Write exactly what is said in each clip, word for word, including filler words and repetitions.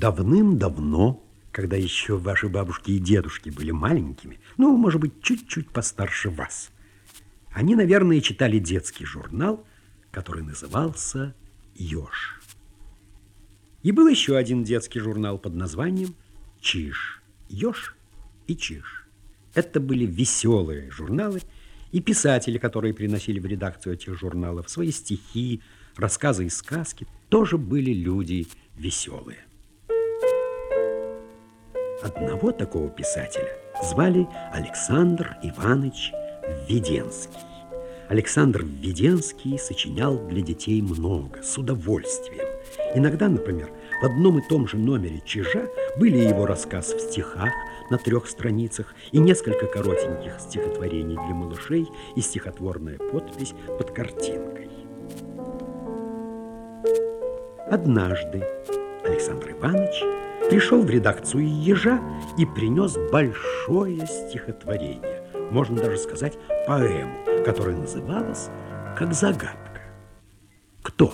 Давным-давно, когда еще ваши бабушки и дедушки были маленькими, ну, может быть, чуть-чуть постарше вас, они, наверное, читали детский журнал, который назывался «Еж». И был еще один детский журнал под названием «Чиж». «Еж» и «Чиж». Это были веселые журналы, и писатели, которые приносили в редакцию этих журналов свои стихи, рассказы и сказки, тоже были люди веселые. Одного такого писателя звали Александр Иванович Введенский. Александр Введенский сочинял для детей много, с удовольствием. Иногда, например, в одном и том же номере «Чижа» были его рассказ в стихах на трех страницах и несколько коротеньких стихотворений для малышей и стихотворная подпись под картинкой. Однажды Александр Иванович пришел в редакцию «Ежа» и принес большое стихотворение, можно даже сказать поэму, которая называлась как загадка. Кто?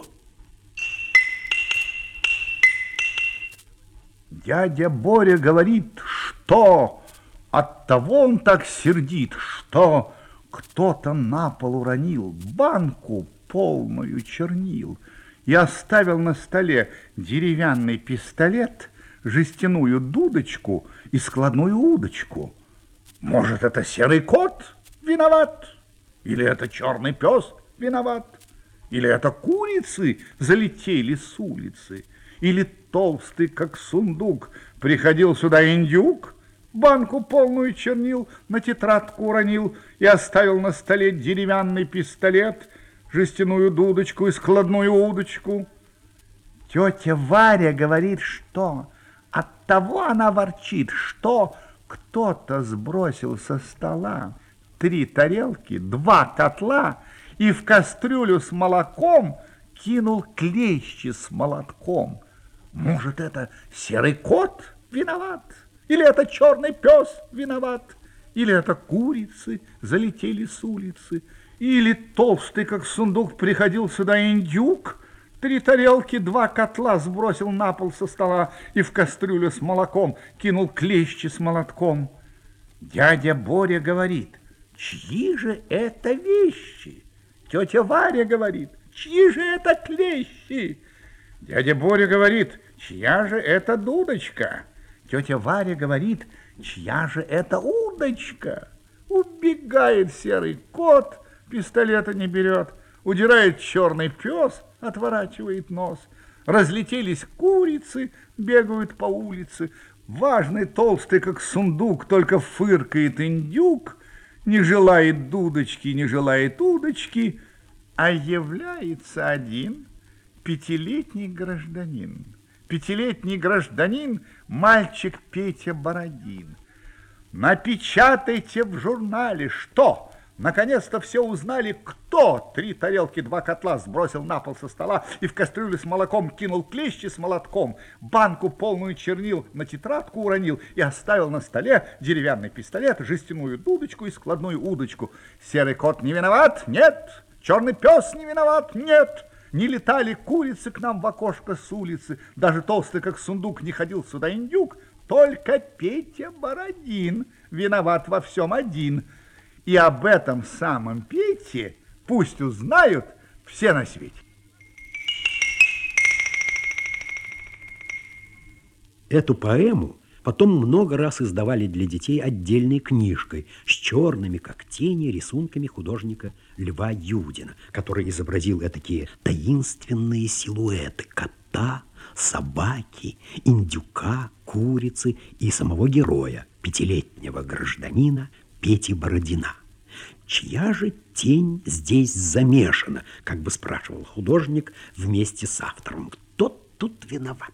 Дядя Боря говорит, что оттого он так сердит, что кто-то на пол уронил банку, полную чернил, и оставил на столе деревянный пистолет, жестяную дудочку и складную удочку. Может, это серый кот виноват? Или это черный пес виноват? Или это курицы залетели с улицы? Или толстый, как сундук, приходил сюда индюк, банку полную чернил на тетрадку уронил и оставил на столе деревянный пистолет, жестяную дудочку и складную удочку? Тетя Варя говорит, что оттого она ворчит, что кто-то сбросил со стола три тарелки, два котла и в кастрюлю с молоком кинул клещи с молотком. Может, это серый кот виноват? Или это черный пес виноват? Или это курицы залетели с улицы? Или толстый, как сундук, приходил сюда индюк, три тарелки, два котла сбросил на пол со стола и в кастрюлю с молоком кинул клещи с молотком? Дядя Боря говорит, чьи же это вещи? Тетя Варя говорит, чьи же это клещи? Дядя Боря говорит, чья же это дудочка? Тетя Варя говорит, чья же это удочка? Убегает серый кот, пистолета не берет, удирает черный пес, отворачивает нос. Разлетелись курицы, бегают по улице. Важный, толстый, как сундук, только фыркает индюк, не желает дудочки, не желает удочки, а является один пятилетний гражданин. Пятилетний гражданин, мальчик Петя Бородин. Напечатайте в журнале, что наконец-то все узнали, кто три тарелки, два котла сбросил на пол со стола и в кастрюлю с молоком кинул клещи с молотком, банку полную чернил на тетрадку уронил и оставил на столе деревянный пистолет, жестяную дудочку и складную удочку. Серый кот не виноват? Нет. Черный пес не виноват? Нет. Не летали курицы к нам в окошко с улицы, даже толстый, как сундук, не ходил сюда индюк, только Петя Бородин виноват во всем один. И об этом самом Пете пусть узнают все на свете. Эту поэму потом много раз издавали для детей отдельной книжкой с черными, как тени, рисунками художника Льва Юдина, который изобразил этакие таинственные силуэты кота, собаки, индюка, курицы и самого героя, пятилетнего гражданина Пети Бородина. Чья же тень здесь замешана, как бы спрашивал художник вместе с автором. Кто тут виноват?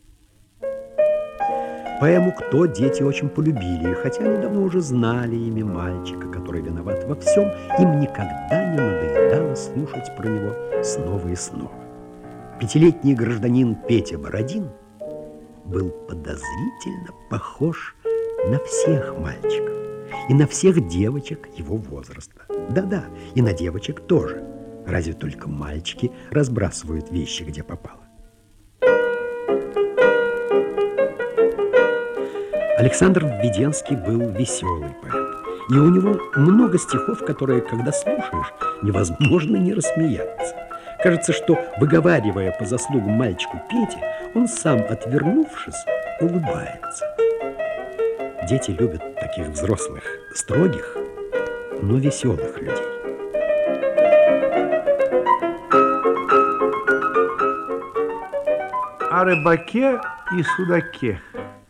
Поэму «Кто» дети очень полюбили, хотя они давно уже знали имя мальчика, который виноват во всем, им никогда не надоедало слушать про него снова и снова. Пятилетний гражданин Петя Бородин был подозрительно похож на всех мальчиков и на всех девочек его возраста. Да-да, и на девочек тоже. Разве только мальчики разбрасывают вещи, где попало. Александр Введенский был веселый поэт. И у него много стихов, которые, когда слушаешь, невозможно не рассмеяться. Кажется, что, выговаривая по заслугам мальчику Пете, он сам, отвернувшись, улыбается. Дети любят таких взрослых, строгих, но веселых людей. О рыбаке и судаке.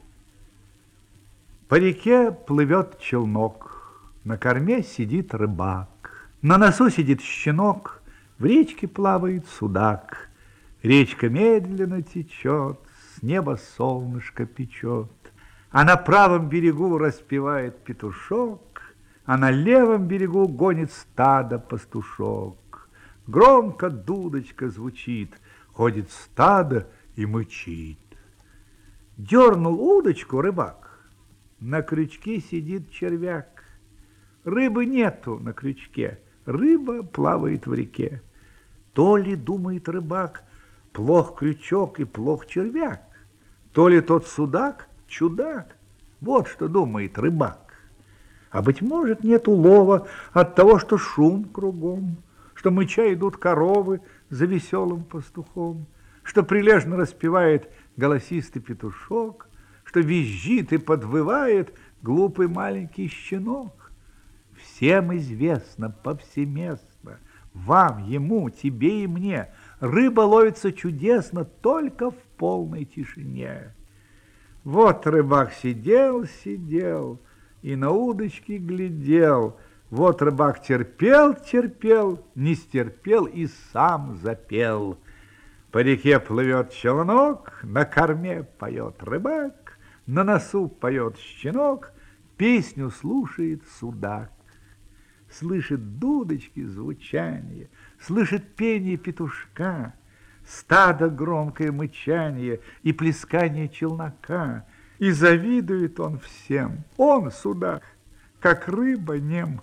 По реке плывет челнок, на корме сидит рыбак, на носу сидит щенок, в речке плавает судак. Речка медленно течет, с неба солнышко печет, а на правом берегу распевает петушок, а на левом берегу гонит стадо пастушок. Громко дудочка звучит, ходит стадо и мычит. Дернул удочку рыбак, на крючке сидит червяк. Рыбы нету на крючке, рыба плавает в реке. То ли, думает рыбак, плох крючок и плох червяк, то ли тот судак чудак. Вот что думает рыбак. А быть может, нет улова от того, что шум кругом, что мыча идут коровы за веселым пастухом, что прилежно распевает голосистый петушок, что визжит и подвывает глупый маленький щенок. Всем известно повсеместно, вам, ему, тебе и мне, рыба ловится чудесно только в полной тишине. Вот рыбак сидел, сидел и на удочке глядел. Вот рыбак терпел, терпел, не стерпел и сам запел. По реке плывет челнок, на корме поет рыбак, на носу поет щенок, песню слушает судак. Слышит дудочки звучание, слышит пение петушка, стадо громкое мычание и плескание челнока. И завидует он всем, он, судак, как рыба нем.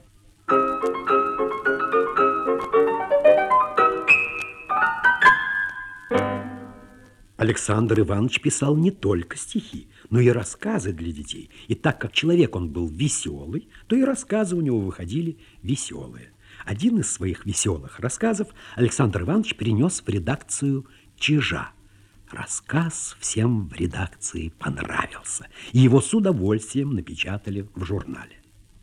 Александр Иванович писал не только стихи, но и рассказы для детей. И так как человек он был веселый, то и рассказы у него выходили веселые. Один из своих веселых рассказов Александр Иванович перенес в редакцию «Чижа». Рассказ всем в редакции понравился, и его с удовольствием напечатали в журнале.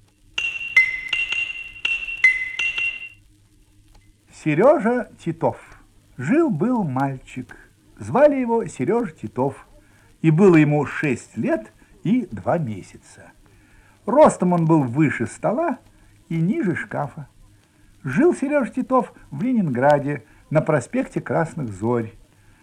Сережа Титов. Жил-был мальчик. Звали его Сережа Титов, и было ему шесть лет и два месяца. Ростом он был выше стола и ниже шкафа. Жил Сережа Титов в Ленинграде на проспекте Красных Зорь.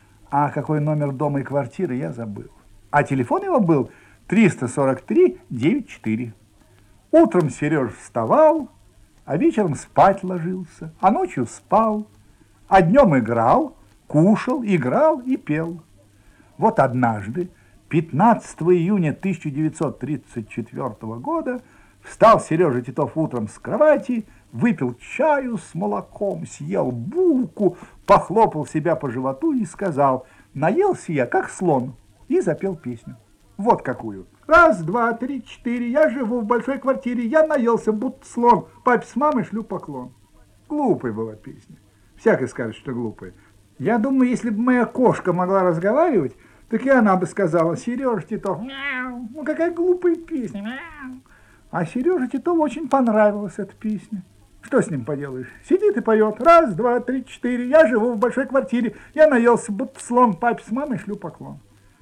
А какой номер дома и квартиры, я забыл. А телефон его был триста сорок три девяносто четыре. Утром Сереж вставал, а вечером спать ложился, а ночью спал, а днем играл, кушал, играл и пел. Вот однажды, пятнадцатого июня тысяча девятьсот тридцать четвёртого года, встал Сережа Титов утром с кровати, выпил чаю с молоком, съел булку, похлопал себя по животу и сказал: «Наелся я, как слон», и запел песню. Вот какую. Раз, два, три, четыре, я живу в большой квартире, я наелся, будто слон, папе с мамой шлю поклон. Глупая была песня. Всякий скажет, что глупая. Я думаю, если бы моя кошка могла разговаривать, так и она бы сказала: «Сережа Титов, мяу, ну какая глупая песня, мяу». А Сереже Титову очень понравилась эта песня. Что с ним поделаешь? Сидит и поет. Раз, два, три, четыре, я живу в большой квартире, я наелся, будто слон, папе с мамой шлю поклон.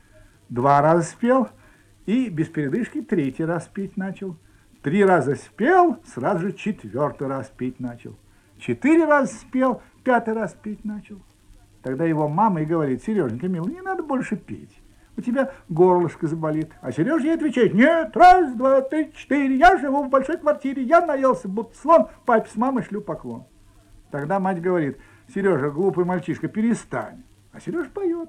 Два раза спел и без передышки третий раз петь начал. Три раза спел, сразу же четвертый раз петь начал. Четыре раза спел, пятый раз петь начал. Тогда его мама и говорит: «Сереженька, милый, не надо больше петь. У тебя горлышко заболит». А Сережа ей отвечает: «Нет, раз, два, три, четыре, я живу в большой квартире, я наелся, будто слон, папе с мамой шлю поклон». Тогда мать говорит: «Сережа, глупый мальчишка, перестань». А Сережа поет.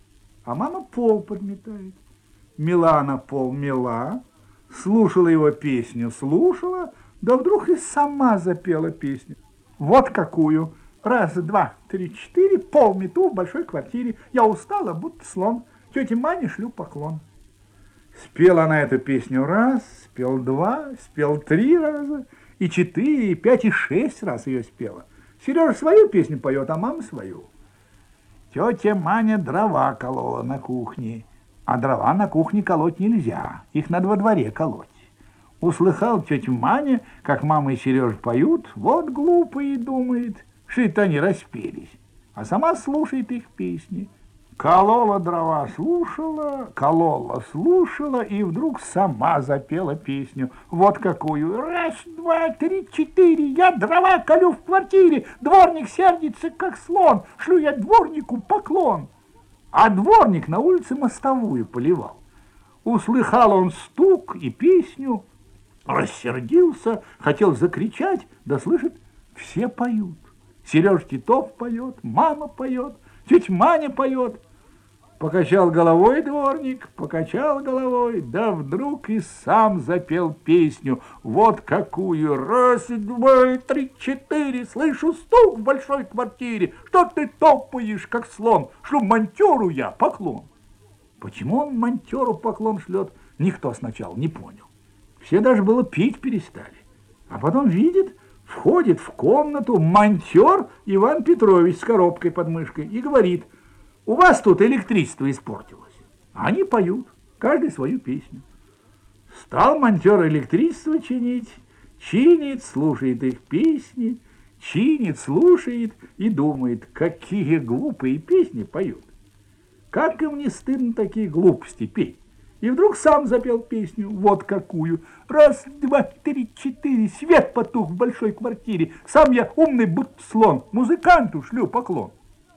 А мама пол подметает. Мела она пол, мела, слушала его песню, слушала, да вдруг и сама запела песню. Вот какую. Раз, два, три, четыре, пол мету в большой квартире. Я устала, будто слон. Тете Мане шлю поклон. Спела она эту песню раз, спел два, спел три раза, и четыре, и пять, и шесть раз ее спела. Сережа свою песню поет, а мама свою. Тетя Маня дрова колола на кухне, а дрова на кухне колоть нельзя, их надо во дворе колоть. Услыхал тетя Маня, как мама и Сережа поют, вот глупые, думает, что это они распелись, а сама слушает их песни. Колола дрова, слушала, колола, слушала, и вдруг сама запела песню. Вот какую. Раз, два, три, четыре, я дрова колю в квартире, дворник сердится, как слон, шлю я дворнику поклон. А дворник на улице мостовую поливал. Услыхал он стук и песню, рассердился, хотел закричать, да слышит, все поют. Сереж Титов поет, мама поет, тетя Маня поет. Покачал головой дворник, покачал головой, да вдруг и сам запел песню. Вот какую. Раз, два, три, четыре, слышу стук в большой квартире. Что ты топаешь, как слон? Шлю монтеру я поклон. Почему он монтеру поклон шлет, никто сначала не понял. Все даже было пить перестали. А потом видит, входит в комнату монтер Иван Петрович с коробкой под мышкой и говорит: у вас тут электричество испортилось. Они поют, каждый свою песню. Стал монтер электричество чинить, чинит, слушает их песни, чинит, слушает и думает, какие глупые песни поют. Как им не стыдно такие глупости петь? И вдруг сам запел песню, вот какую. Раз, два, три, четыре, свет потух в большой квартире. Сам я умный, будто слон, музыканту шлю поклон.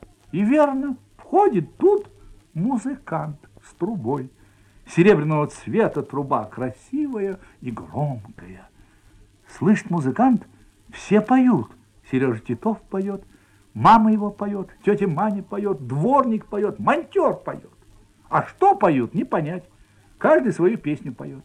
И верно, входит тут музыкант с трубой. Серебряного цвета труба, красивая и громкая. Слышит музыкант, все поют. Сережа Титов поет, мама его поет, тетя Маня поет, дворник поет, монтер поет. А что поют, не понять. Каждый свою песню поет.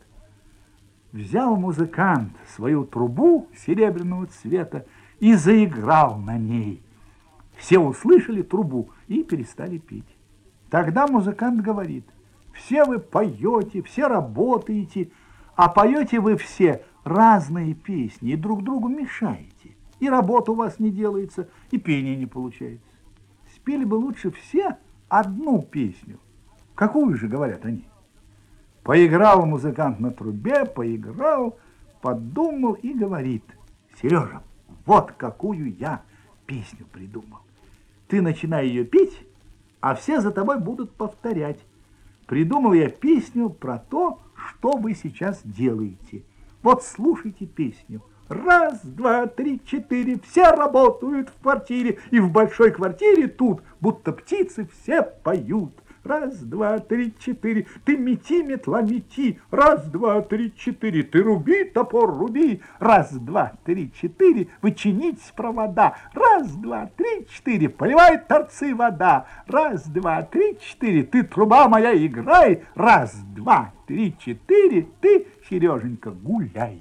Взял музыкант свою трубу серебряного цвета и заиграл на ней. Все услышали трубу и перестали петь. Тогда музыкант говорит: все вы поете, все работаете, а поете вы все разные песни и друг другу мешаете. И работа у вас не делается, и пение не получается. Спели бы лучше все одну песню. Какую же, говорят они? Поиграл музыкант на трубе, поиграл, подумал и говорит: Сережа, вот какую я песню придумал. Ты начинай ее петь, а все за тобой будут повторять. Придумал я песню про то, что вы сейчас делаете. Вот слушайте песню. Раз, два, три, четыре, все работают в квартире, и в большой квартире тут, будто птицы, все поют. Раз, два, три, четыре, ты мети, метла, мети. Раз, два, три, четыре, ты руби, топор, руби. Раз, два, три, четыре, вы чините провода. Раз, два, три, четыре, поливай торцы вода. Раз, два, три, четыре, ты, труба моя, играй. Раз, два, три, четыре, ты, Сереженька, гуляй.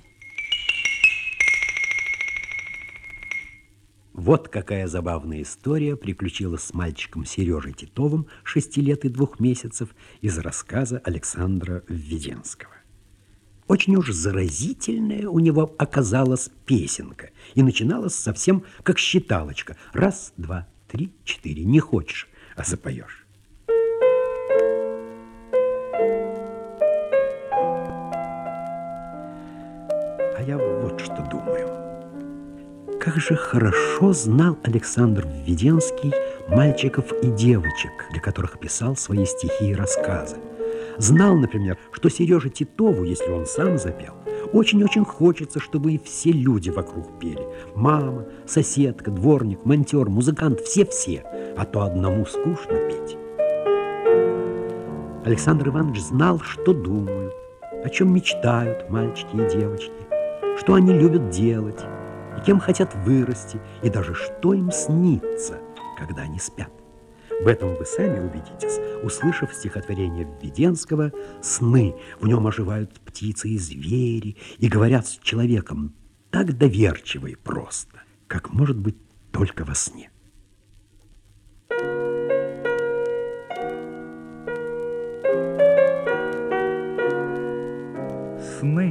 Вот какая забавная история приключилась с мальчиком Сережей Титовым, шести лет и двух месяцев, из рассказа Александра Введенского. Очень уж заразительная у него оказалась песенка, и начиналась совсем как считалочка. Раз, два, три, четыре. Не хочешь, а запоешь. А я вот что думаю. Как же хорошо знал Александр Введенский мальчиков и девочек, для которых писал свои стихи и рассказы. Знал, например, что Сереже Титову, если он сам запел, очень-очень хочется, чтобы и все люди вокруг пели. Мама, соседка, дворник, монтер, музыкант, все-все, а то одному скучно петь. Александр Иванович знал, что думают, о чем мечтают мальчики и девочки, что они любят делать, и кем хотят вырасти, и даже что им снится, когда они спят. В этом вы сами убедитесь, услышав стихотворение Введенского «Сны». В нем оживают птицы и звери, и говорят с человеком так доверчиво и просто, как может быть только во сне. весны.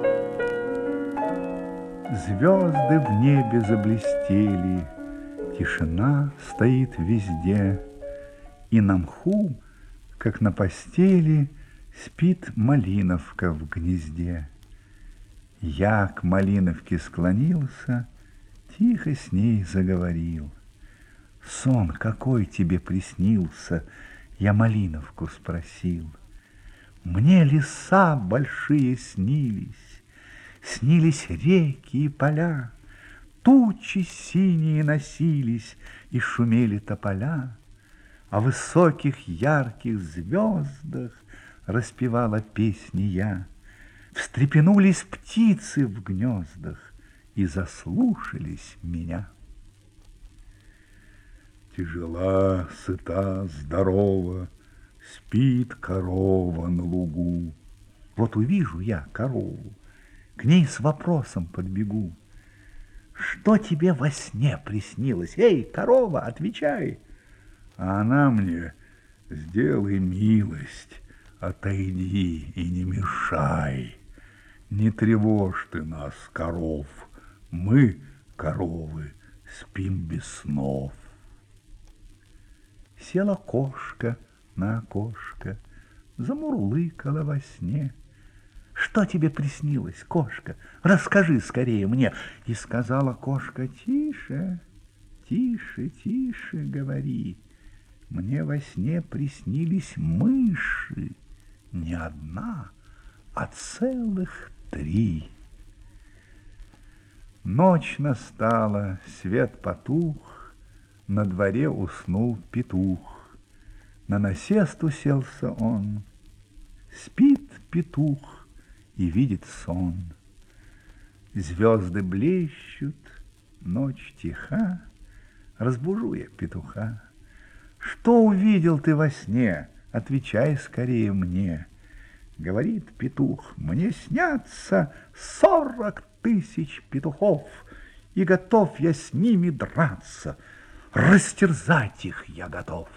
Звезды в небе заблестели, тишина стоит везде, и на мху, как на постели, спит малиновка в гнезде. Я к малиновке склонился, тихо с ней заговорил. Сон какой тебе приснился? Я малиновку спросил. Мне леса большие снились, снились реки и поля, тучи синие носились и шумели тополя, о высоких ярких звездах распевала песни я. Встрепенулись птицы в гнездах и заслушались меня. Тяжела, сыта, здорова, спит корова на лугу. Вот увижу я корову, к ней с вопросом подбегу. Что тебе во сне приснилось? Эй, корова, отвечай. А она мне: сделай милость, отойди и не мешай. Не тревожь ты нас, коров, мы, коровы, спим без снов. Села кошка на окошко, замурлыкала во сне. Что тебе приснилось, кошка? Расскажи скорее мне. И сказала кошка: тише, тише, тише говори. Мне во сне приснились мыши, не одна, а целых три. Ночь настала, свет потух, на дворе уснул петух. На насест уселся он, спит петух и видит сон. Звезды блещут, ночь тиха, разбужу я петуха. Что увидел ты во сне? Отвечай скорее мне. Говорит петух: мне снятся сорок тысяч петухов, и готов я с ними драться, растерзать их я готов.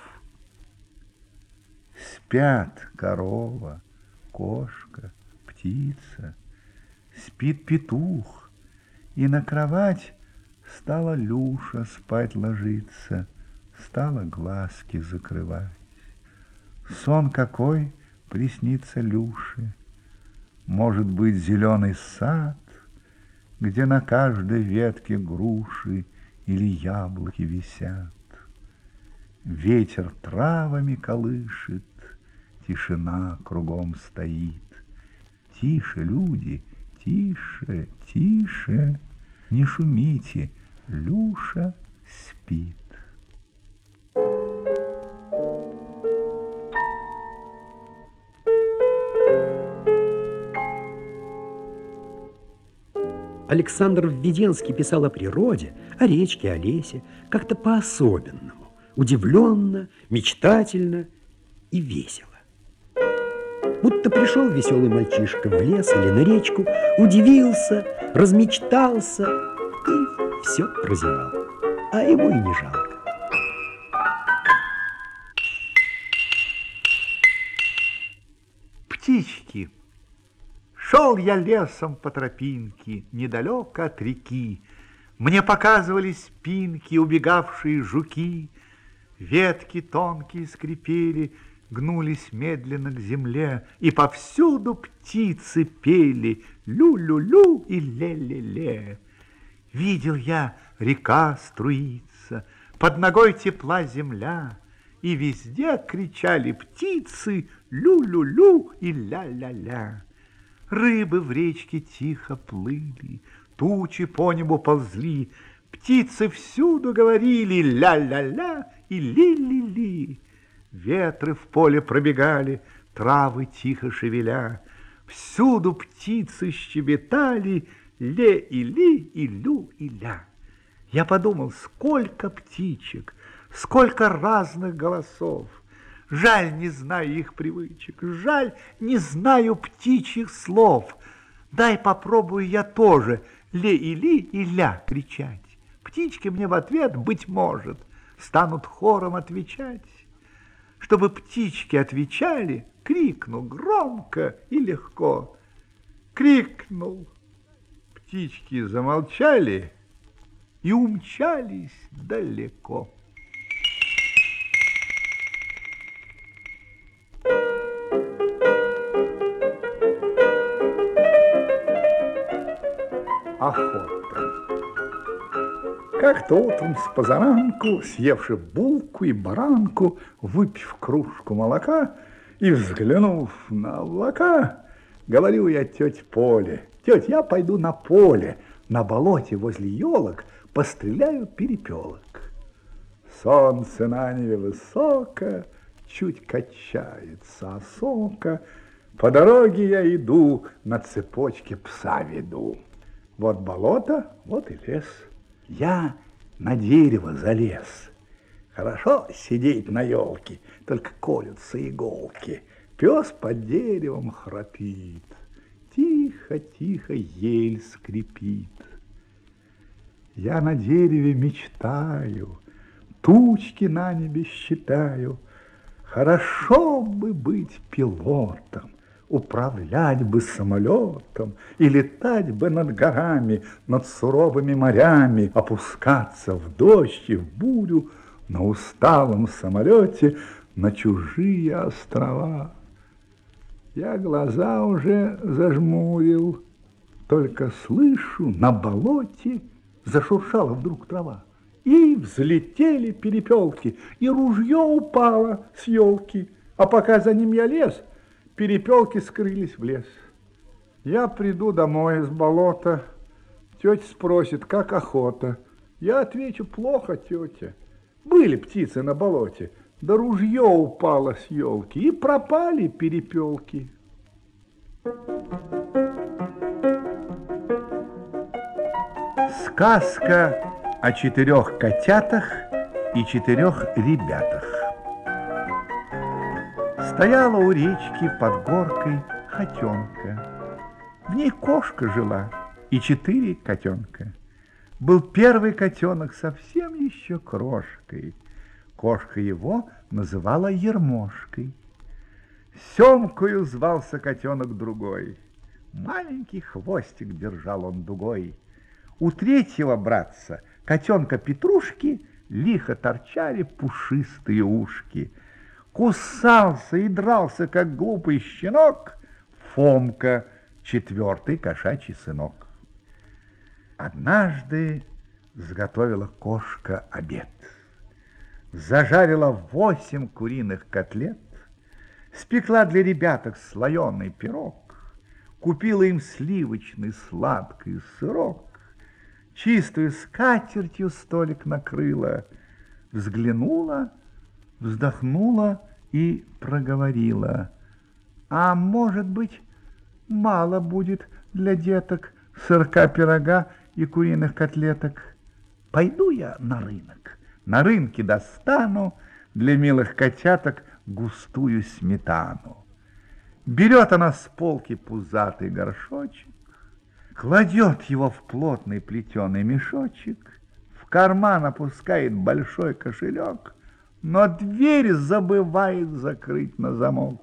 Спят корова, кошка, птица, спит петух, и на кровать стала Люша спать ложиться, стала глазки закрывать. Сон какой приснится Люше? Может быть, зеленый сад, где на каждой ветке груши или яблоки висят. Ветер травами колышет, тишина кругом стоит. Тише, люди, тише, тише, не шумите, Люша спит. Александр Введенский писал о природе, о речке, о лесе, как-то по-особенному, удивленно, мечтательно и весело. Будто пришел веселый мальчишка в лес или на речку, удивился, размечтался и все прозевал, а ему и не жалко. Птички. Шел я лесом по тропинке, недалеко от реки. Мне показывали спинки, убегавшие жуки. Ветки тонкие скрипели, гнулись медленно к земле, и повсюду птицы пели лю-лю-лю и ле-ле-ле. Видел я, река струится, под ногой тепла земля, и везде кричали птицы лю-лю-лю и ля-ля-ля. Рыбы в речке тихо плыли, тучи по небу ползли, птицы всюду говорили ля-ля-ля и ли-ли-ли. Ветры в поле пробегали, травы тихо шевеля, всюду птицы щебетали ле и ли и лю и ля. Я подумал, сколько птичек, сколько разных голосов. Жаль, не знаю их привычек, жаль, не знаю птичьих слов. Дай попробую я тоже ле и ли и ля кричать. Птички мне в ответ, быть может, станут хором отвечать. Чтобы птички отвечали, крикну громко и легко. крикнул. Птички замолчали и умчались далеко. Охота. Как-то утром с позаранку, съевши булку и баранку, выпив кружку молока и взглянув на облака, говорю я тете Поле: тетя, я пойду на поле, на болоте возле елок постреляю перепелок. Солнце на небе высоко, чуть качается осока. По дороге я иду, на цепочке пса веду. Вот болото, вот и лес. Я на дерево залез. Хорошо сидеть на елке, только колются иголки. Пес под деревом храпит, тихо-тихо ель скрипит. Я на дереве мечтаю, тучки на небе считаю. Хорошо бы быть пилотом, управлять бы самолетом и летать бы над горами, над суровыми морями, опускаться в дождь и в бурю на усталом самолете на чужие острова. Я глаза уже зажмурил, только слышу, на болоте зашуршала вдруг трава. И взлетели перепелки, и ружье упало с елки, а пока за ним я лез, перепелки скрылись в лес. Я приду домой из болота, тетя спросит, как охота. Я отвечу: плохо, тетя. Были птицы на болоте, да ружье упало с елки, и пропали перепелки. Сказка о четырех котятах и четырех ребятах. Стояла у речки под горкой хотенка. В ней кошка жила и четыре котенка. Был первый котенок совсем еще крошкой. Кошка его называла Ермошкой. Семкою звался котенок другой. Маленький хвостик держал он дугой. У третьего братца, котенка Петрушки, лихо торчали пушистые ушки. Кусался и дрался, как глупый щенок, Фомка, четвертый кошачий сынок. Однажды сготовила кошка обед. Зажарила восемь куриных котлет, спекла для ребяток слоеный пирог, купила им сливочный сладкий сырок, чистую скатертью столик накрыла, взглянула, вздохнула и проговорила: а может быть, мало будет для деток сырка, пирога и куриных котлеток. Пойду я на рынок, на рынке достану для милых котяток густую сметану. Берет она с полки пузатый горшочек, кладет его в плотный плетеный мешочек, в карман опускает большой кошелек, но дверь забывает закрыть на замок.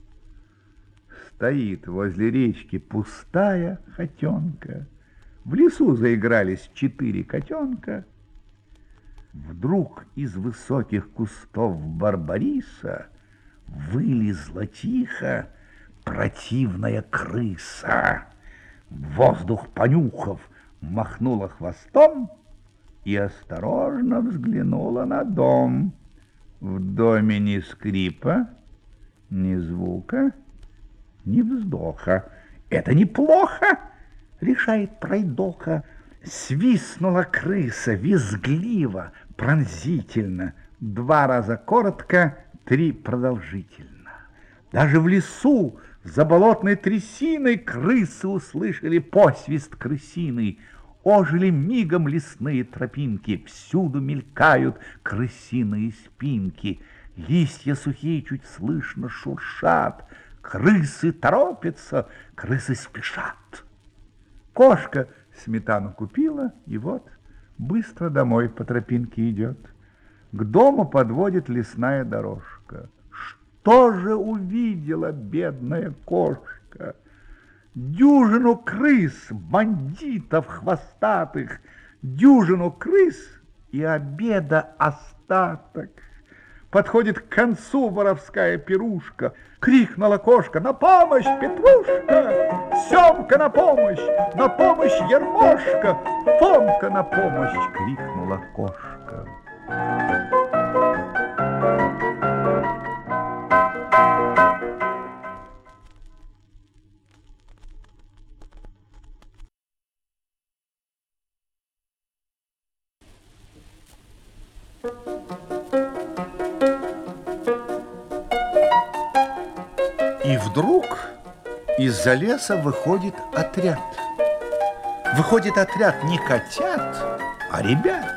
Стоит возле речки пустая хотенка. В лесу заигрались четыре котенка. Вдруг из высоких кустов барбариса вылезла тихо противная крыса. Воздух понюхав, махнула хвостом и осторожно взглянула на дом. В доме ни скрипа, ни звука, ни вздоха. Это неплохо, решает пройдоха. Свистнула крыса визгливо, пронзительно, два раза коротко, три продолжительно. Даже в лесу за болотной трясиной крысы услышали посвист крысиный. Ожили мигом лесные тропинки, всюду мелькают крысиные спинки. Листья сухие чуть слышно шуршат, крысы торопятся, крысы спешат. Кошка сметану купила, и вот быстро домой по тропинке идет. К дому подводит лесная дорожка. Что же увидела бедная кошка? дюжину крыс, бандитов хвостатых, дюжину крыс и обеда остаток. Подходит к концу воровская пирушка. Крикнула кошка: на помощь, Петрушка! Семка на помощь! На помощь, Ермошка! Фомка на помощь! Крикнула кошка. И вдруг из-за леса выходит отряд. Выходит отряд не котят, а ребят.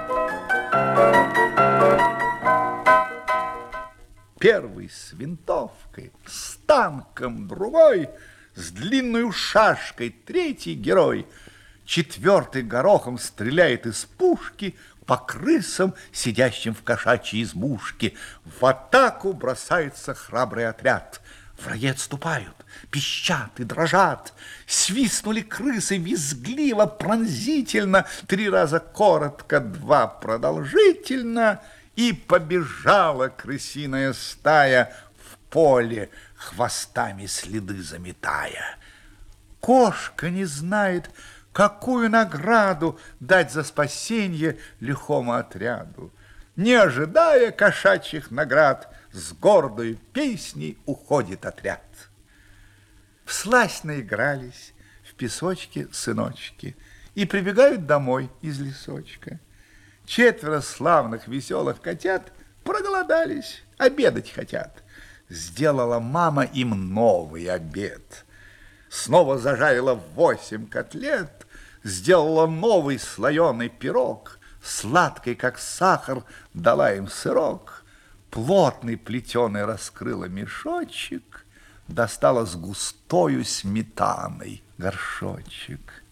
Первый с винтовкой, с танком, другой с длинной шашкой, третий герой, четвертый горохом стреляет из пушки по крысам, сидящим в кошачьей избушке. В атаку бросается храбрый отряд. Враги отступают, пищат и дрожат. Свистнули крысы визгливо, пронзительно, три раза коротко, два продолжительно, и побежала крысиная стая в поле, хвостами следы заметая. Кошка не знает, какую награду дать за спасенье лихому отряду. Не ожидая кошачьих наград, с гордой песней уходит отряд. Всласть наигрались в песочке сыночки и прибегают домой из лесочка. Четверо славных веселых котят проголодались, обедать хотят. Сделала мама им новый обед. Снова зажарила восемь котлет, сделала новый слоеный пирог, сладкий, как сахар, дала им сырок. Плотный плетеный раскрыла мешочек, достала с густою сметаной горшочек.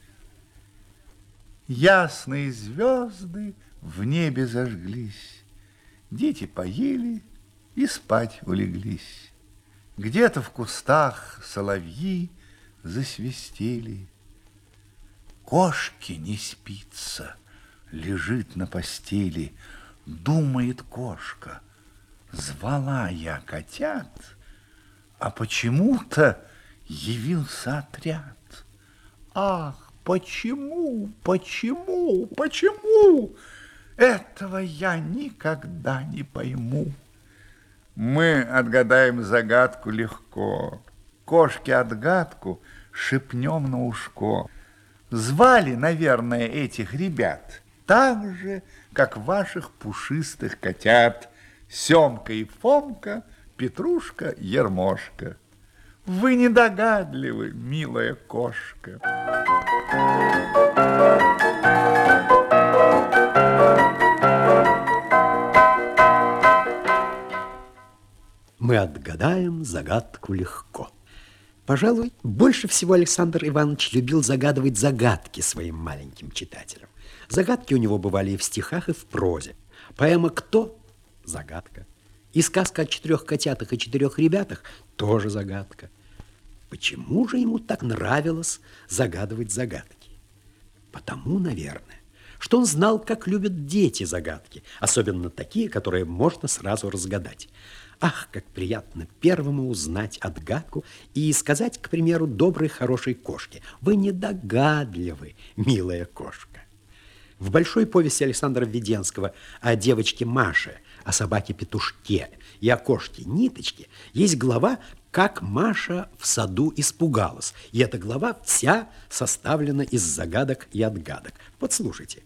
Ясные звезды в небе зажглись, дети поели и спать улеглись. Где-то в кустах соловьи засвистели. Кошке не спится, лежит на постели, думает кошка: звала я котят, а почему-то явился отряд. Ах, почему, почему, почему? Этого я никогда не пойму. Мы отгадаем загадку легко. Кошке отгадку шепнем на ушко. Звали, наверное, этих ребят так же, как ваших пушистых котят: Семка и Фомка, Петрушка, Ермошка. Вы недогадливы, милая кошка. Мы отгадаем загадку легко. Пожалуй, больше всего Александр Иванович любил загадывать загадки своим маленьким читателям. Загадки у него бывали и в стихах, и в прозе. Поэма «Кто?» – загадка. И сказка о четырех котятах и четырех ребятах – тоже загадка. Почему же ему так нравилось загадывать загадки? Потому, наверное, что он знал, как любят дети загадки, особенно такие, которые можно сразу разгадать. Ах, как приятно первому узнать отгадку и сказать, к примеру, доброй, хорошей кошке: вы недогадливы, милая кошка. В большой повести Александра Введенского о девочке Маше, о собаке-петушке и о кошке Ниточке есть глава «Как Маша в саду испугалась». И эта глава вся составлена из загадок и отгадок. Подслушайте.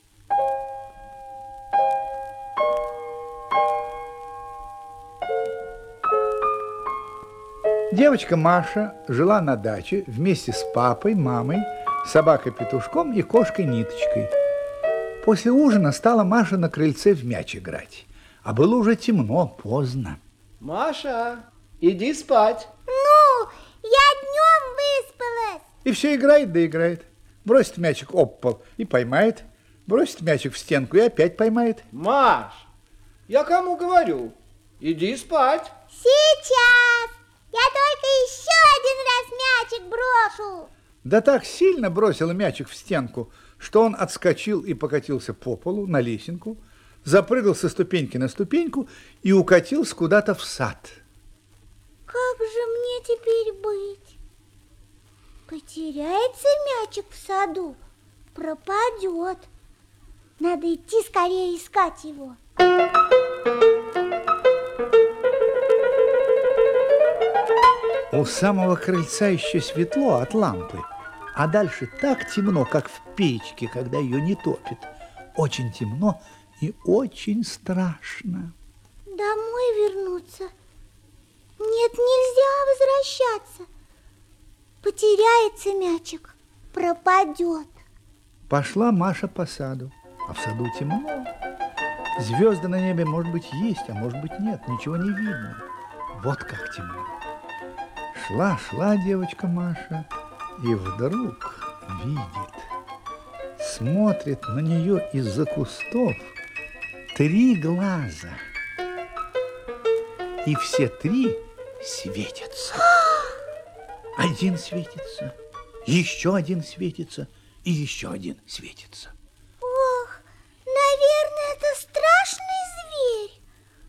Девочка Маша жила на даче вместе с папой, мамой, собакой-петушком и кошкой-ниточкой. После ужина стала Маша на крыльце в мяч играть. А было уже темно, поздно. Маша, иди спать. Ну, я днем выспалась. И все играет да играет. Бросит мячик об пол и поймает. Бросит мячик в стенку и опять поймает. Маш, я кому говорю? Иди спать. Сейчас. Я только еще один раз мячик брошу. Да так сильно бросила мячик в стенку, что он отскочил и покатился по полу на лесенку, запрыгал со ступеньки на ступеньку и укатился куда-то в сад. Как же мне теперь быть? Потеряется мячик в саду, пропадет. Надо идти скорее искать его. У самого крыльца еще светло от лампы, а дальше так темно, как в печке, когда ее не топит. Очень темно и очень страшно. Домой вернуться? Нет, нельзя возвращаться. Потеряется мячик, пропадет. Пошла Маша по саду, а в саду темно. Звезды на небе, может быть, есть, а может быть, нет, ничего не видно. Вот как темно. Шла, шла девочка Маша, и вдруг видит, смотрит на нее из-за кустов три глаза. И все три светятся. Один светится, еще один светится, и еще один светится. Ох, наверное, это страшный зверь.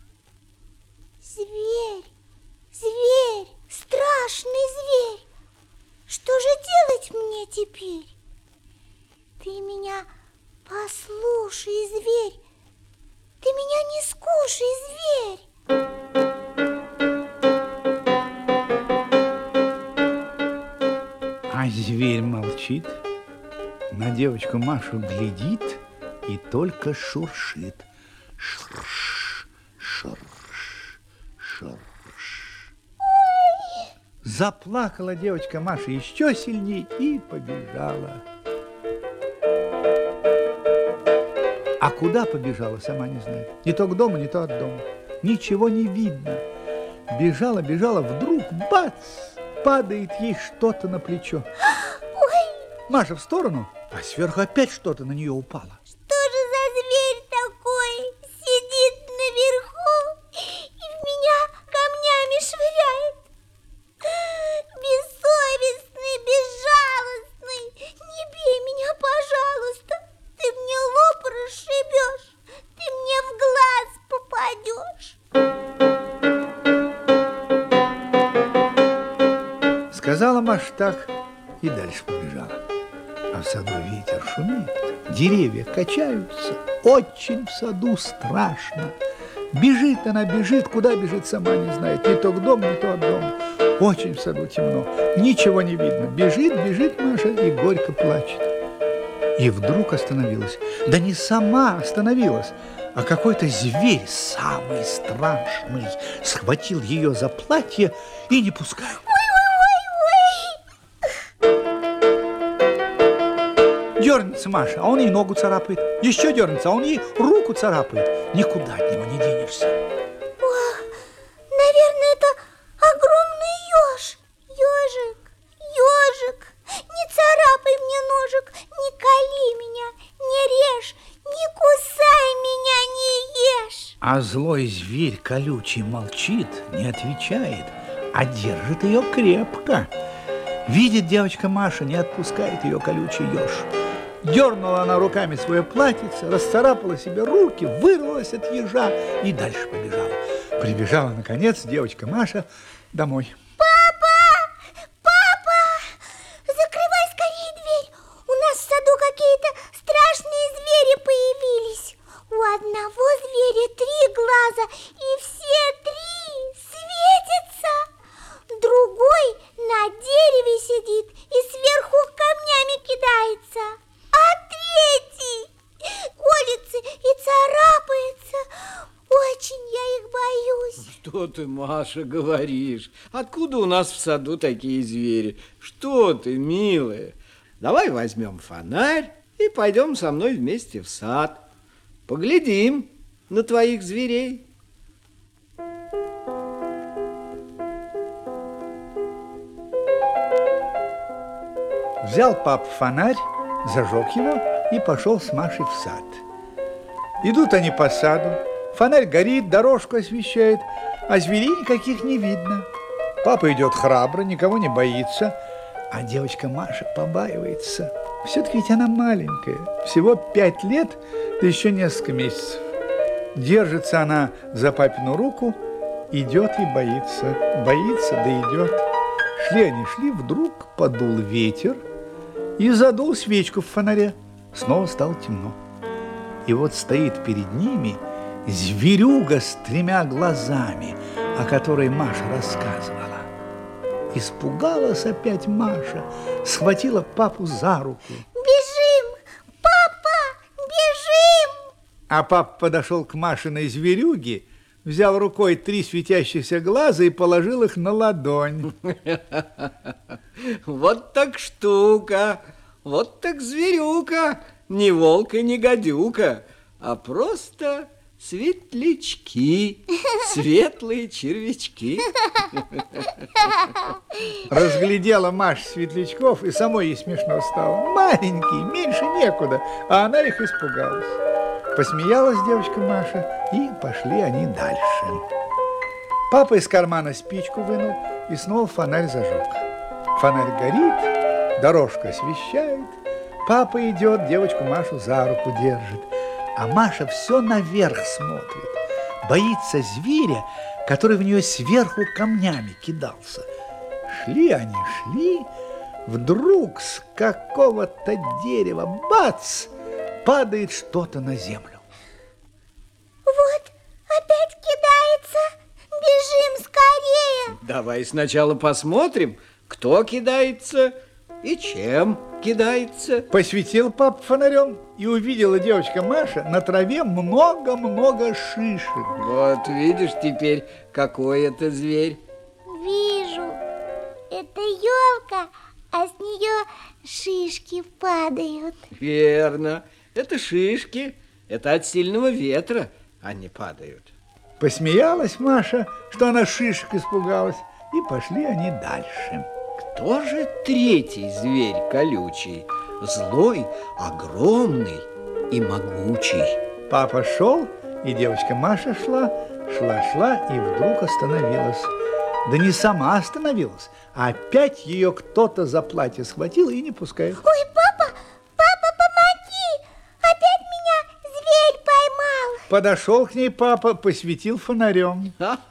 Зверь, зверь, страшный зверь. Что же делать мне теперь? Ты меня послушай, зверь. Ты меня не скушай, зверь. А зверь молчит, на девочку Машу глядит и только шуршит. Шурш, шурш, шурш. Заплакала девочка Маша еще сильней и побежала. А куда побежала, сама не знает. Не то к дому, не то от дома. Ничего не видно. Бежала, бежала, вдруг бац! Падает ей что-то на плечо. Ой! Маша в сторону, а сверху опять что-то на нее упало. Что же за зверь такой? Сидит наверху и в меня камнями швыряет. Бессовестный, безжалостный, не бей меня, пожалуйста. Ты мне лоб расшибешь, ты мне в глаз попадешь. Сказала Маша так и дальше побежала. А в саду ветер шумит, деревья качаются. Очень в саду страшно. Бежит она, бежит, куда бежит, сама не знает. Не то к дому, не то от дома. Очень в саду темно, ничего не видно. Бежит, бежит Маша и горько плачет. И вдруг остановилась. Да не сама остановилась, а какой-то зверь, самый страшный, схватил ее за платье и не пускает. Дернется Маша, а он ей ногу царапает. Еще дернется, а он ей руку царапает. Никуда от него не денешься. Ох, наверное, это огромный еж. Ежик, ежик, не царапай мне ножик, не кали меня, не режь, не кусай меня, не ешь. А злой зверь колючий молчит, не отвечает, а держит ее крепко. Видит девочка Маша, не отпускает ее колючий еж. Дернула она руками свое платьице, расцарапала себе руки, вырвалась от ежа и дальше побежала. Прибежала, наконец, девочка Маша домой. Папа! Папа! Закрывай скорее дверь. У нас в саду какие-то страшные звери появились. У одного зверя три глаза, и все три светятся. Другой на дереве сидит и сверху камнями кидается. А третий колется и царапается. Очень я их боюсь. Что ты, Маша, говоришь? Откуда у нас в саду такие звери? Что ты, милая? Давай возьмем фонарь и пойдем со мной вместе в сад. Поглядим на твоих зверей. Взял пап фонарь, зажег его и пошел с Машей в сад. Идут они по саду, фонарь горит, дорожку освещает, а зверей никаких не видно. Папа идет храбро, никого не боится, а девочка Маша побаивается. Все-таки ведь она маленькая, всего пять лет, да еще несколько месяцев. Держится она за папину руку, идет и боится, боится, да идет. Шли они, шли, вдруг подул ветер и задул свечку в фонаре. Снова стало темно. И вот стоит перед ними зверюга с тремя глазами, о которой Маша рассказывала. Испугалась опять Маша, схватила папу за руку. Бежим, папа, бежим! А папа подошел к Машиной зверюге, взял рукой три светящихся глаза и положил их на ладонь. Вот так штука, вот так зверюка, не волк и не гадюка, а просто светлячки, светлые червячки. Разглядела Маша светлячков, и самой ей смешно стало. Маленькие, меньше некуда, а она их испугалась. Посмеялась девочка Маша, и пошли они дальше. Папа из кармана спичку вынул и снова фонарь зажег. Фонарь горит, дорожка освещает. Папа идет, девочку Машу за руку держит. А Маша все наверх смотрит. Боится зверя, который в нее сверху камнями кидался. Шли они, шли. Вдруг с какого-то дерева, бац, падает что-то на землю. Вот, опять кидается. Бежим скорее. Давай сначала посмотрим, кто кидается и чем кидается. Посветил папа фонарем, и увидела девочка Маша на траве много-много шишек. Вот видишь теперь, какой это зверь. Вижу, это елка, а с нее шишки падают. Верно, это шишки, это от сильного ветра они падают. Посмеялась Маша, что она шишек испугалась, и пошли они дальше. Кто же третий зверь колючий, злой, огромный и могучий? Папа шел, и девочка Маша шла, шла-шла, и вдруг остановилась. Да не сама остановилась, а опять ее кто-то за платье схватил и не пускает. Ой, папа, папа, помоги! Опять меня зверь поймал. Подошел к ней папа, посветил фонарем.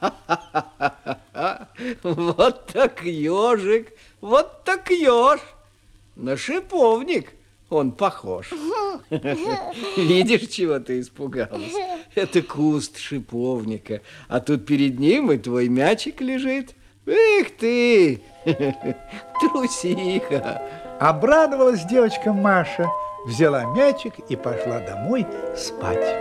Вот так ежик, вот так еж. На шиповник он похож. Видишь, чего ты испугалась? Это куст шиповника, а тут перед ним и твой мячик лежит. Эх ты, трусиха. Обрадовалась девочка Маша, взяла мячик и пошла домой спать.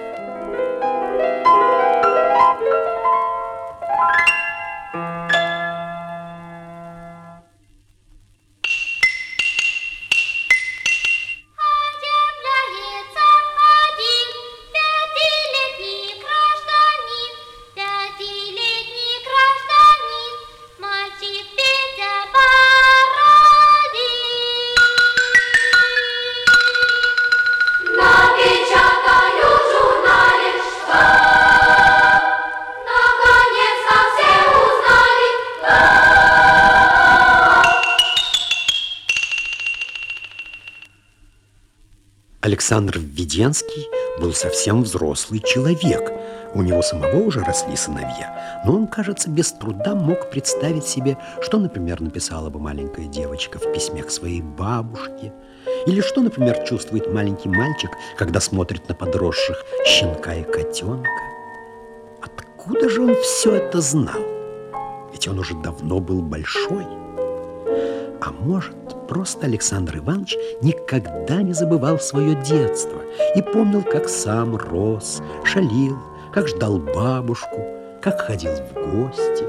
Александр Введенский был совсем взрослый человек. У него самого уже росли сыновья, но он, кажется, без труда мог представить себе, что, например, написала бы маленькая девочка в письме к своей бабушке, или что, например, чувствует маленький мальчик, когда смотрит на подросших щенка и котенка. Откуда же он все это знал? Ведь он уже давно был большой. А может, просто Александр Иванович никогда не забывал свое детство и помнил, как сам рос, шалил, как ждал бабушку, как ходил в гости.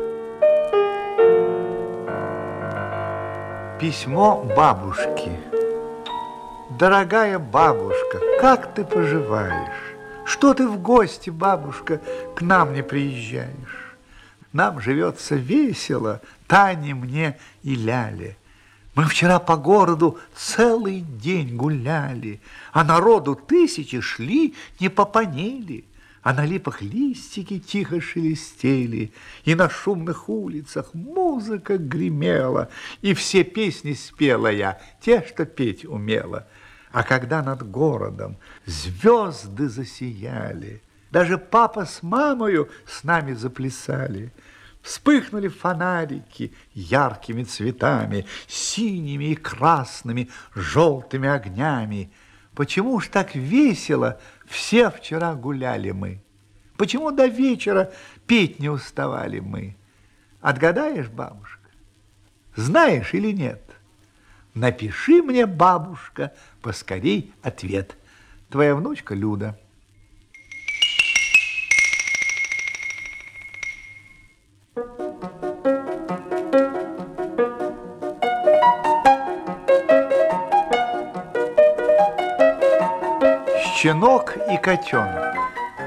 Письмо бабушки. Дорогая бабушка, как ты поживаешь? Что ты в гости, бабушка, к нам не приезжаешь? Нам живется весело, Тане, мне и Ляле. Мы вчера по городу целый день гуляли, а народу тысячи шли, не попонели. А на липах листики тихо шелестели, и на шумных улицах музыка гремела, и все песни спела я, те, что петь умела. А когда над городом звезды засияли, даже папа с мамою с нами заплясали, вспыхнули фонарики яркими цветами, синими и красными, желтыми огнями. Почему ж так весело все вчера гуляли мы? Почему до вечера петь не уставали мы? Отгадаешь, бабушка? Знаешь или нет? Напиши мне, бабушка, поскорей ответ. Твоя внучка Люда. Щенок и котенок.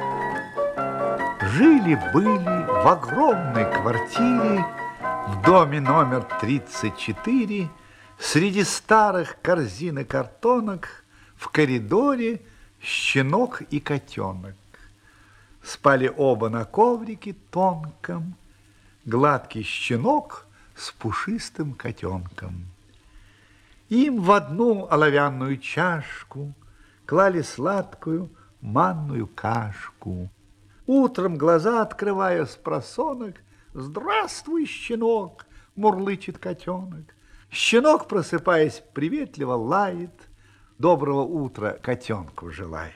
Жили-были в огромной квартире в доме номер тридцать четыре среди старых корзин и картонок в коридоре щенок и котенок. Спали оба на коврике тонком, гладкий щенок с пушистым котенком. Им в одну оловянную чашку клали сладкую манную кашку. Утром, глаза открывая с просонок, «Здравствуй, щенок!» — мурлычет котенок. Щенок, просыпаясь, приветливо лает, доброго утра котенку желает.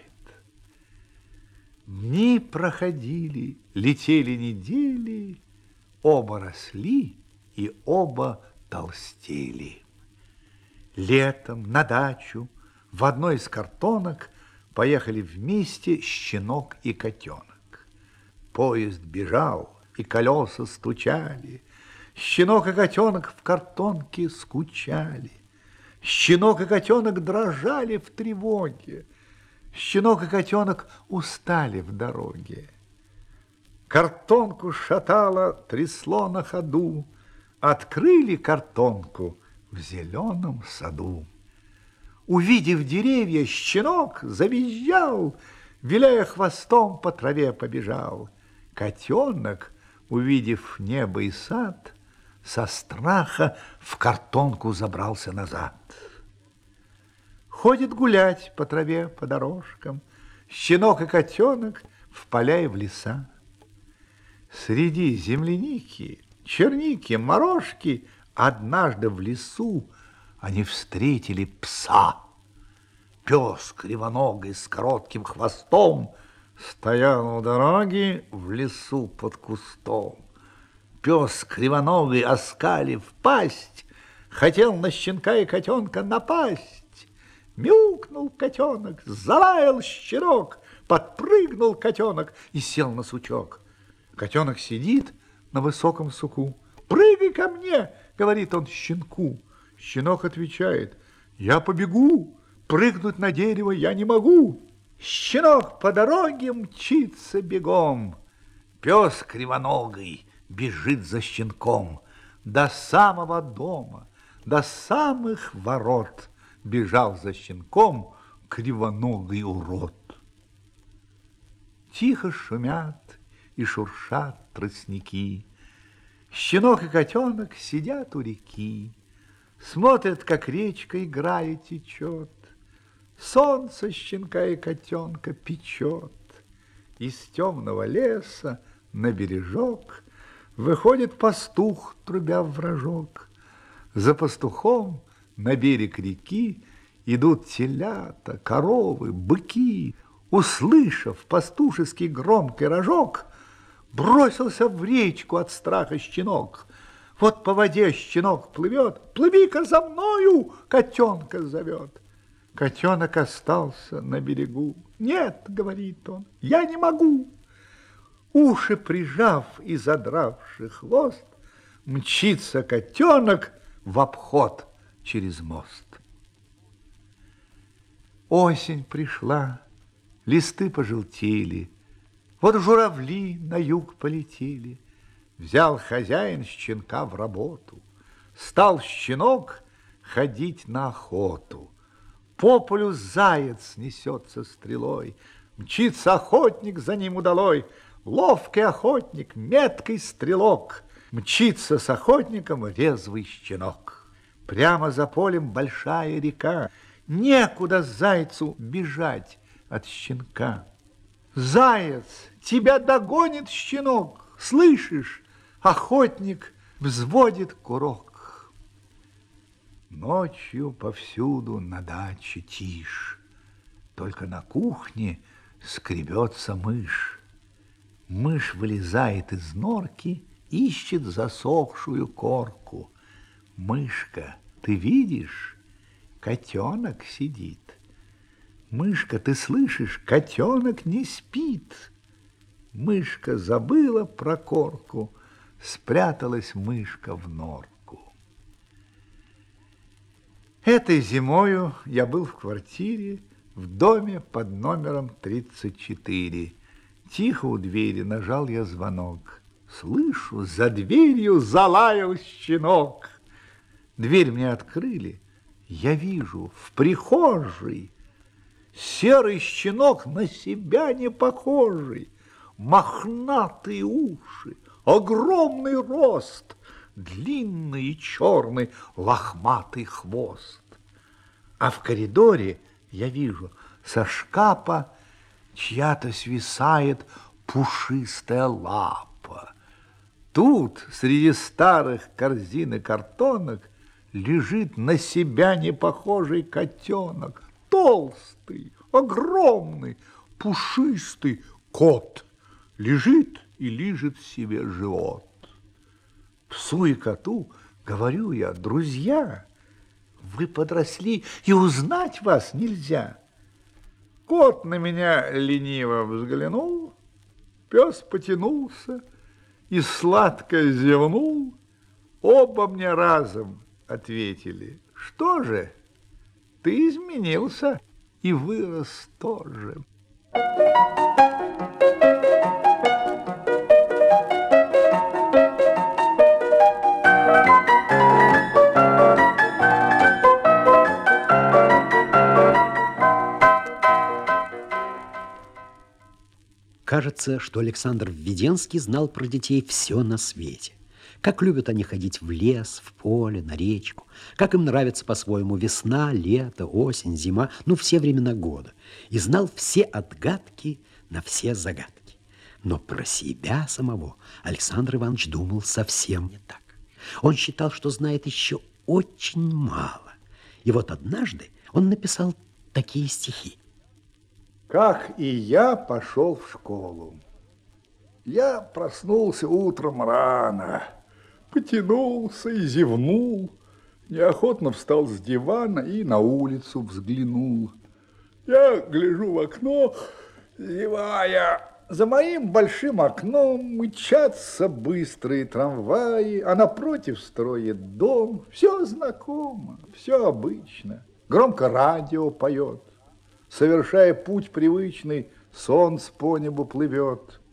Дни проходили, летели недели, оба росли и оба толстели. Летом на дачу в одной из картонок поехали вместе щенок и котенок. Поезд бежал, и колеса стучали. Щенок и котенок в картонке скучали. Щенок и котенок дрожали в тревоге. Щенок и котенок устали в дороге. Картонку шатало, трясло на ходу. Открыли картонку в зеленом саду. Увидев деревья, щенок завизжал, виляя хвостом, по траве побежал. Котенок, увидев небо и сад, со страха в картонку забрался назад. Ходит гулять по траве, по дорожкам, щенок и котенок в поля и в леса. Среди земляники, черники, морожки однажды в лесу они встретили пса. Пес кривоногий с коротким хвостом стоял у дороги в лесу под кустом. Пес кривоногий, оскалив пасть, хотел на щенка и котенка напасть. Мяукнул котенок, залаял щенок, подпрыгнул котенок и сел на сучок. Котенок сидит на высоком суку. «Прыгай ко мне!» — говорит он щенку. Щенок отвечает: «Я побегу, прыгнуть на дерево я не могу». Щенок по дороге мчится бегом. Пес кривоногий бежит за щенком. До самого дома, до самых ворот бежал за щенком кривоногий урод. Тихо шумят и шуршат тростники. Щенок и котенок сидят у реки, смотрят, как речка играя течет. Солнце щенка и котенка печет. Из темного леса на бережок выходит пастух, трубя в рожок. За пастухом на берег реки идут телята, коровы, быки. Услышав пастушеский громкий рожок, бросился в речку от страха щенок. Вот по воде щенок плывет. «Плыви-ка за мною!» — котенка зовет. Котенок остался на берегу. «Нет, — говорит он, — я не могу». Уши прижав и задравший хвост, мчится котенок в обход через мост. Осень пришла, листы пожелтели, вот журавли на юг полетели. Взял хозяин щенка в работу, стал щенок ходить на охоту. По полю заяц несется стрелой, Мчится охотник за ним удалой, ловкий охотник, меткий стрелок. Мчится с охотником резвый щенок. Прямо за полем большая река, некуда зайцу бежать от щенка. Заяц, тебя догонит щенок, слышишь? Охотник взводит курок. Ночью повсюду на даче тишь, только на кухне скребется мышь. Мышь вылезает из норки, ищет засохшую корку. Мышка, ты видишь? Котенок сидит. Мышка, ты слышишь? Котенок не спит. Мышка забыла про корку, спряталась мышка в норку. Этой зимою я был в квартире в доме под номером тридцать четыре. Тихо у двери нажал я звонок. Слышу, за дверью залаял щенок. Дверь мне открыли. Я вижу, в прихожей серый щенок, на себя не похожий. Мохнатые уши, огромный рост, длинный и черный лохматый хвост. А в коридоре я вижу, со шкафа чья-то свисает пушистая лапа. Тут среди старых корзин и картонок лежит на себя не похожий котенок. Толстый, огромный, пушистый кот лежит и лижет себе живот. Псу и коту говорю я: друзья, вы подросли, и узнать вас нельзя. Кот на меня лениво взглянул, пес потянулся и сладко зевнул. Оба мне разом ответили: что же, ты изменился и вырос тоже. Кажется, что Александр Введенский знал про детей все на свете. Как любят они ходить в лес, в поле, на речку, как им нравится по-своему весна, лето, осень, зима, ну, все времена года. И знал все отгадки на все загадки. Но про себя самого Александр Иванович думал совсем не так. Он считал, что знает еще очень мало. И вот однажды он написал такие стихи. Как и я пошел в школу. Я проснулся утром рано, потянулся и зевнул, неохотно встал с дивана и на улицу взглянул. Я гляжу в окно, зевая. За моим большим окном мчатся быстрые трамваи, а напротив строит дом. Все знакомо, все обычно. Громко радио поет. Совершая путь привычный, солнце по небу плывет.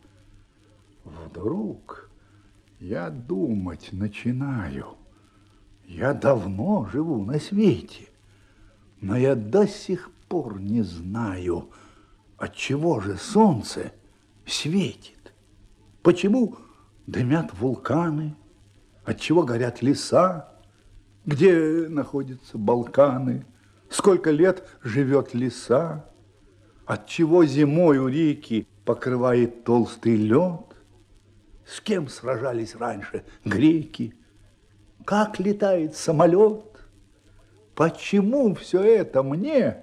Вдруг я думать начинаю. Я давно живу на свете, но я до сих пор не знаю, отчего же солнце светит. Почему дымят вулканы, отчего горят леса, где находятся Балканы. Сколько лет живет лиса? Отчего зимой у реки покрывает толстый лед? С кем сражались раньше греки? Как летает самолет? Почему все это мне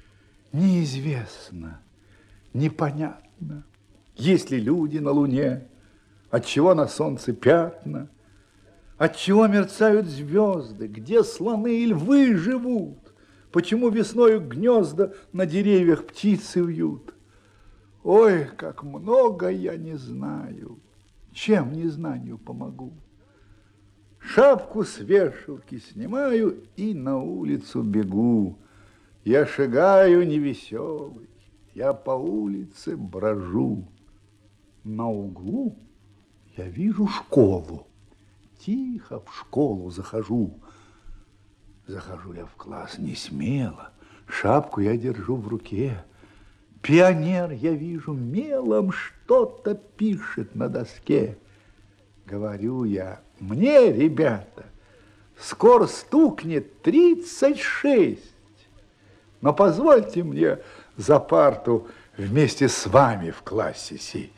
неизвестно, непонятно? Есть ли люди на луне? Отчего на солнце пятна? Отчего мерцают звезды? Где слоны и львы живут? Почему весною гнезда на деревьях птицы вьют? Ой, как много я не знаю, чем незнанию помогу. Шапку с вешалки снимаю и на улицу бегу. Я шагаю невеселый, я по улице брожу. На углу я вижу школу, тихо в школу захожу. Захожу я в класс не смело, шапку я держу в руке. Пионер, я вижу, мелом что-то пишет на доске. Говорю я, мне, ребята, скоро стукнет тридцать шесть. Но позвольте мне за парту вместе с вами в классе сесть.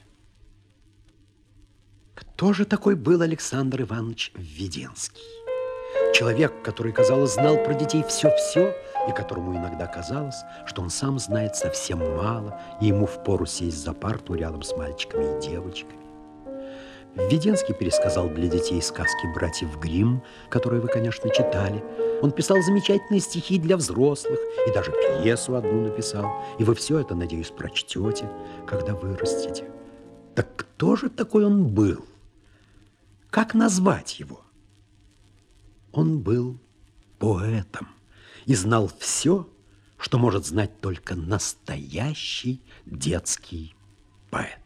Кто же такой был Александр Иванович Введенский? Человек, который, казалось, знал про детей все-все, и которому иногда казалось, что он сам знает совсем мало, и ему впору сесть за парту рядом с мальчиками и девочками. Введенский пересказал для детей сказки братьев Гримм, которые вы, конечно, читали. Он писал замечательные стихи для взрослых, и даже пьесу одну написал. И вы все это, надеюсь, прочтете, когда вырастете. Так кто же такой он был? Как назвать его? Он был поэтом и знал все, что может знать только настоящий детский поэт.